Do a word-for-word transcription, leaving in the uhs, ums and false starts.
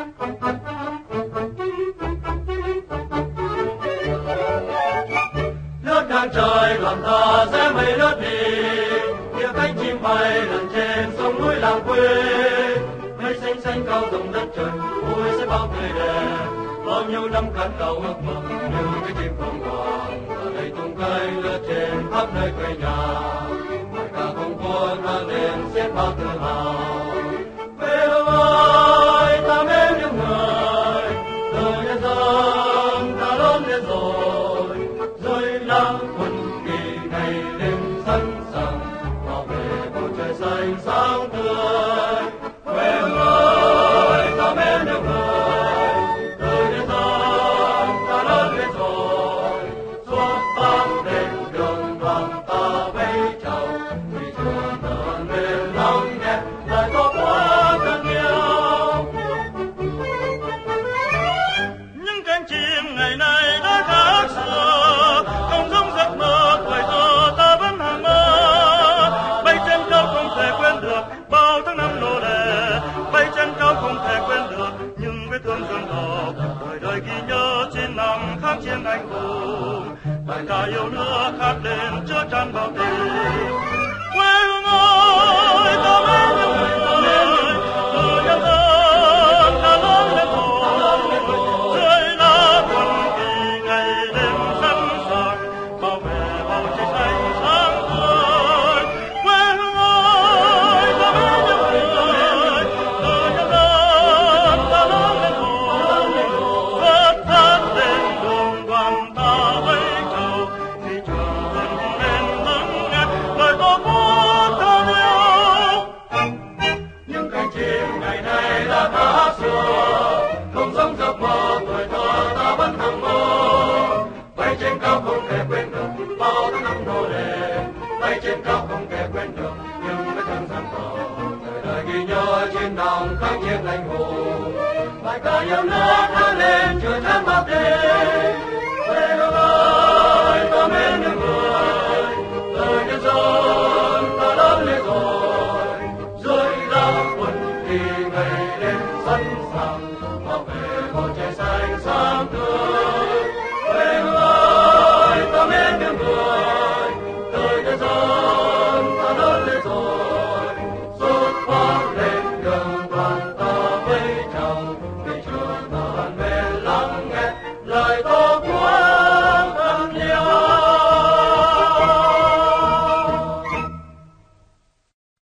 Lướt ngang trời làm ta sẽ mây lướt đi, kia cánh chim bay lần trên sông núi làng quê. Mây xanh xanh cao rộng đất trời, ôi sẽ bao tươi đẹp. Bao nhiêu năm khát khao ước mơ như cái chim phượng hoàng, giờ đây tung cánh lướt trên khắp nơi quê nhà. Bài ca không quân vang lên xiết bao tự hào. Quê hương ơi, ta mến những người từ nhân dân ta lớn lên rồi, rồi làng quân kỳ ngày đêm sẵn sàng bảo vệ bầu trời xanh sáng tươi. Quê hương ơi, ta mến những người từ nhân dân ta lớn lên rồi, xuất phát lên đường đoàn ta vẫy chào, vì trường tận bên lắng nghe lời có quá thân yêu. Những cánh chim ngày nay đã khác xưa, không giống giấc mơ tuổi thơ ta vẫn hàng mơ. Bay trên cao không thể quên được bao tháng năm nô lệ, bay trên cao không thể quên được những vết thương dương đỏ. Đời đời ghi nhớ chín năm kháng chiến anh hùng, bài ca yêu nước hát lên chứa chan bao tình. Quê hương ơi, ta mến những người ơi, từ nhân dân ta lớn lên rồi, dưới lá quân kỳ ngày đêm sẵn sàng bảo vệ bầu trời xanh sáng tươi. Quê hương ơi, ta mến những người từ nhân dân ta lớn lên rồi, xuất phát lên đường đoàn ta vẫy chào, vì trường tận bên lắng nghe lời tổ quốc thân yêu. Những cánh chim ngày nay đã khác xưa, không giống giấc mơ tuổi thơ ta vẫn hằng mơ. Bay trên cao không thể quên được bao tháng năm nô lệ, bay trên cao không thể quên được những vết thương gian khổ. Đời đời ghi nhớ chiến đồng kháng chiến anh hùng, bài ca yêu nước hát lên chưa chan bao đêm.